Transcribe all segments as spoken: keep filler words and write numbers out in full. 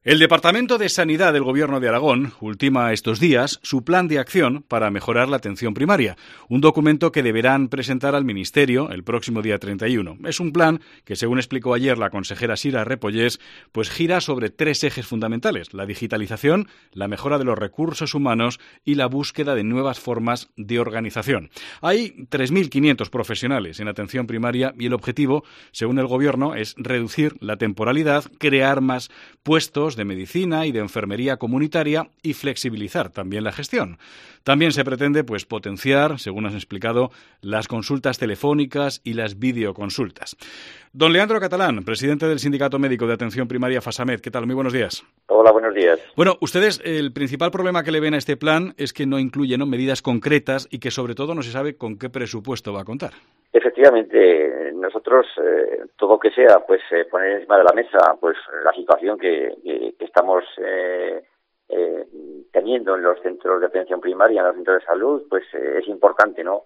El Departamento de Sanidad del Gobierno de Aragón ultima estos días su plan de acción para mejorar la atención primaria, un documento que deberán presentar al Ministerio el próximo día treinta y uno. Es un plan que, según explicó ayer la consejera Sira Repollés, pues gira sobre tres ejes fundamentales: la digitalización, la mejora de los recursos humanos y la búsqueda de nuevas formas de organización. Hay tres mil quinientos profesionales en atención primaria y el objetivo, según el Gobierno, es reducir la temporalidad, crear más puestos de medicina y de enfermería comunitaria y flexibilizar también la gestión. También se pretende pues potenciar, según has explicado, las consultas telefónicas y las videoconsultas. Don Leandro Catalán, presidente del Sindicato Médico de Atención Primaria FASAMED, ¿qué tal? Muy buenos días. Hola, buenos días. Bueno, ustedes, el principal problema que le ven a este plan es que no incluye, ¿no?, medidas concretas y que sobre todo no se sabe con qué presupuesto va a contar. Efectivamente, nosotros eh, todo que sea, pues eh, poner encima de la mesa, pues la situación que, que, que estamos eh, eh, teniendo en los centros de atención primaria, en los centros de salud, pues eh, es importante, ¿no?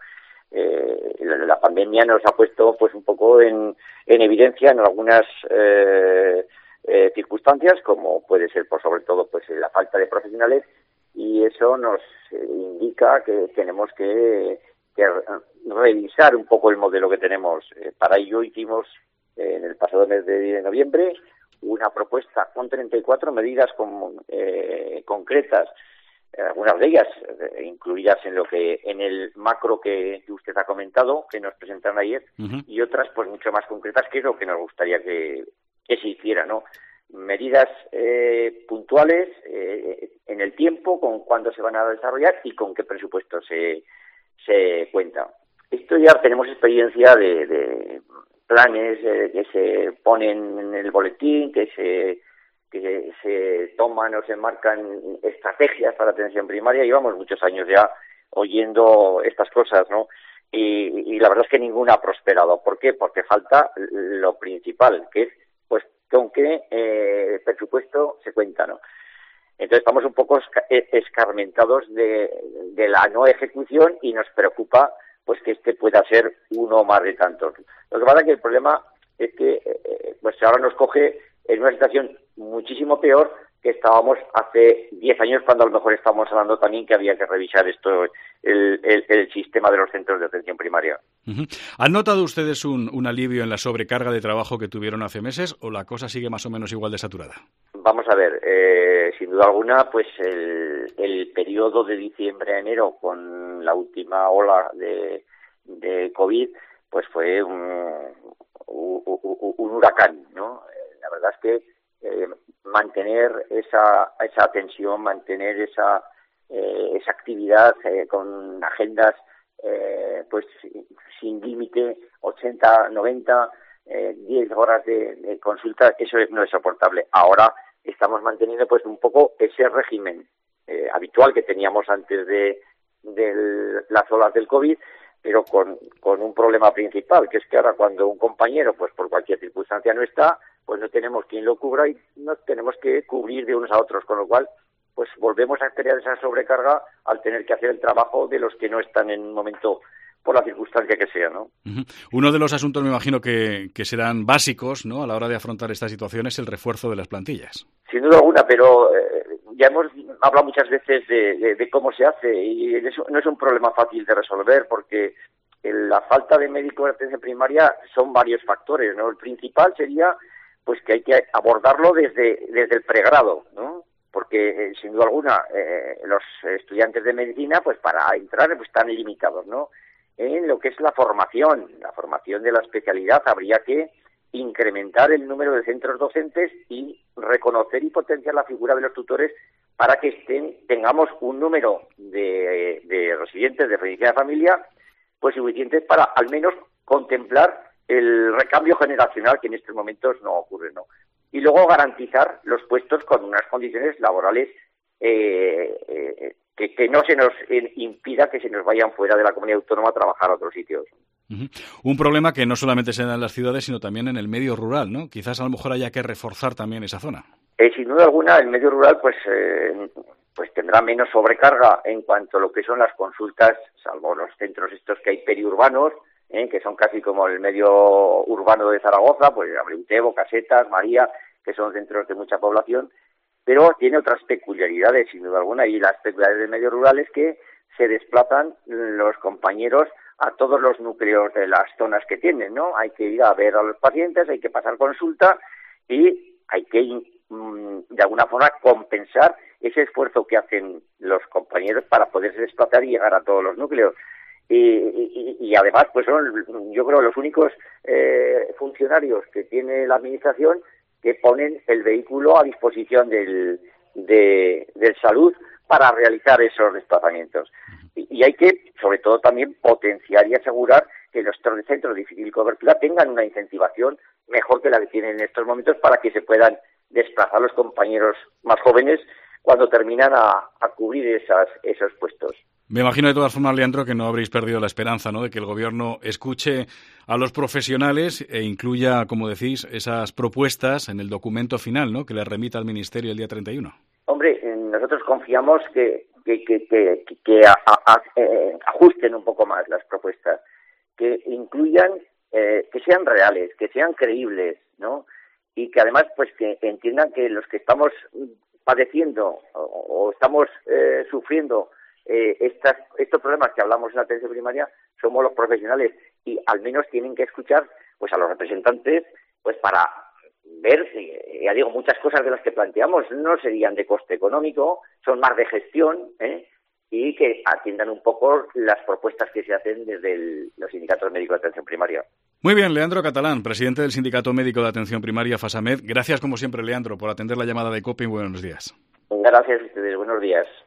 Eh, la, la pandemia nos ha puesto, pues un poco en, en evidencia en algunas eh, eh, circunstancias, como puede ser, por sobre todo, pues la falta de profesionales, y eso nos eh, indica que tenemos que que revisar un poco el modelo que tenemos. Eh, para ello hicimos eh, en el pasado mes de noviembre una propuesta con treinta y cuatro medidas con, eh, concretas, eh, algunas de ellas eh, incluidas en lo que en el macro que, que usted ha comentado, que nos presentaron ayer, uh-huh. y otras pues mucho más concretas, que es lo que nos gustaría que, que se hiciera, ¿no? Medidas eh, puntuales eh, en el tiempo, con cuándo se van a desarrollar y con qué presupuesto se se cuenta. Esto ya tenemos experiencia de, de planes eh, que se ponen en el boletín, que se que se toman o se marcan estrategias para atención primaria. Llevamos muchos años ya oyendo estas cosas, ¿no? Y, y la verdad es que ninguna ha prosperado. ¿Por qué? Porque falta lo principal, que es pues con qué eh, presupuesto se cuenta, ¿no? Entonces estamos un poco escarmentados de, de la no ejecución y nos preocupa pues que este pueda ser uno más de tantos. Lo que pasa es que el problema es que eh, pues ahora nos coge en una situación muchísimo peor que estábamos hace diez años, cuando a lo mejor estábamos hablando también que había que revisar esto, el, el, el sistema de los centros de atención primaria. Uh-huh. ¿Han notado ustedes un, un alivio en la sobrecarga de trabajo que tuvieron hace meses o la cosa sigue más o menos igual de saturada? Vamos a ver, eh, sin duda alguna, pues el, el periodo de diciembre a enero con la última ola de, de COVID, pues fue un, un, un huracán, ¿no? La verdad es que eh, mantener esa esa atención, mantener esa eh, esa actividad eh, con agendas eh, pues sin límite, ochenta, noventa, eh, diez horas de, de consulta, eso no es soportable. Ahora estamos manteniendo pues un poco ese régimen eh, habitual que teníamos antes de, de las olas del COVID, pero con, con un problema principal, que es que ahora cuando un compañero, pues por cualquier circunstancia no está, pues no tenemos quien lo cubra y nos tenemos que cubrir de unos a otros, con lo cual pues volvemos a crear esa sobrecarga al tener que hacer el trabajo de los que no están en un momento por la circunstancia que sea, ¿no? Uh-huh. Uno de los asuntos, me imagino, que, que serán básicos, ¿no?, a la hora de afrontar esta situación es el refuerzo de las plantillas. Sin duda alguna, pero eh, ya hemos hablado muchas veces de, de, de cómo se hace y eso no es un problema fácil de resolver porque la falta de médicos de atención primaria son varios factores, ¿no? El principal sería pues que hay que abordarlo desde, desde el pregrado, ¿no? Porque, eh, sin duda alguna, eh, los estudiantes de medicina, pues para entrar, pues están limitados, ¿no? En lo que es la formación, la formación de la especialidad, habría que incrementar el número de centros docentes y reconocer y potenciar la figura de los tutores para que estén, tengamos un número de, de residentes de medicina de familia pues suficientes para al menos contemplar el recambio generacional que en estos momentos no ocurre, ¿no? Y luego garantizar los puestos con unas condiciones laborales eh, eh, que, que no se nos eh, impida que se nos vayan fuera de la comunidad autónoma a trabajar a otros sitios. Uh-huh. Un problema que no solamente se da en las ciudades, sino también en el medio rural, ¿no? Quizás a lo mejor haya que reforzar también esa zona. Eh, sin duda alguna, el medio rural pues eh, pues tendrá menos sobrecarga en cuanto a lo que son las consultas, salvo los centros estos que hay periurbanos, ¿eh? que son casi como el medio urbano de Zaragoza, pues Abreutebo, Casetas, María, que son centros de mucha población, pero tiene otras peculiaridades, sin duda alguna, y las peculiaridades del medio rural es que se desplazan los compañeros a todos los núcleos de las zonas que tienen, ¿no? Hay que ir a ver a los pacientes, hay que pasar consulta y hay que, de alguna forma, compensar ese esfuerzo que hacen los compañeros para poderse desplazar y llegar a todos los núcleos. Y, y, y además, pues son, yo creo, los únicos eh, funcionarios que tiene la Administración que ponen el vehículo a disposición del, de, del salud para realizar esos desplazamientos. Y, y hay que, sobre todo, también potenciar y asegurar que los centros de difícil cobertura tengan una incentivación mejor que la que tienen en estos momentos para que se puedan desplazar los compañeros más jóvenes cuando terminan a, a cubrir esas, esos puestos. Me imagino de todas formas, Leandro, que no habréis perdido la esperanza, ¿no?, de que el Gobierno escuche a los profesionales e incluya, como decís, esas propuestas en el documento final, ¿no?, que le remita al Ministerio el día treinta y uno. Hombre, nosotros confiamos que, que, que, que, que a, a, eh, ajusten un poco más las propuestas, que incluyan, eh, que sean reales, que sean creíbles, ¿no?, y que además, pues, que entiendan que los que estamos padeciendo o, o estamos eh, sufriendo Eh, estas, estos problemas que hablamos en la atención primaria somos los profesionales y al menos tienen que escuchar pues a los representantes pues para ver, eh, ya digo, muchas cosas de las que planteamos no serían de coste económico, son más de gestión, ¿eh? y que atiendan un poco las propuestas que se hacen desde el, los sindicatos médicos de atención primaria. Muy bien, Leandro Catalán, presidente del Sindicato Médico de Atención Primaria, FASAMED. Gracias, como siempre, Leandro, por atender la llamada de COPE y buenos días. Gracias a ustedes, buenos días.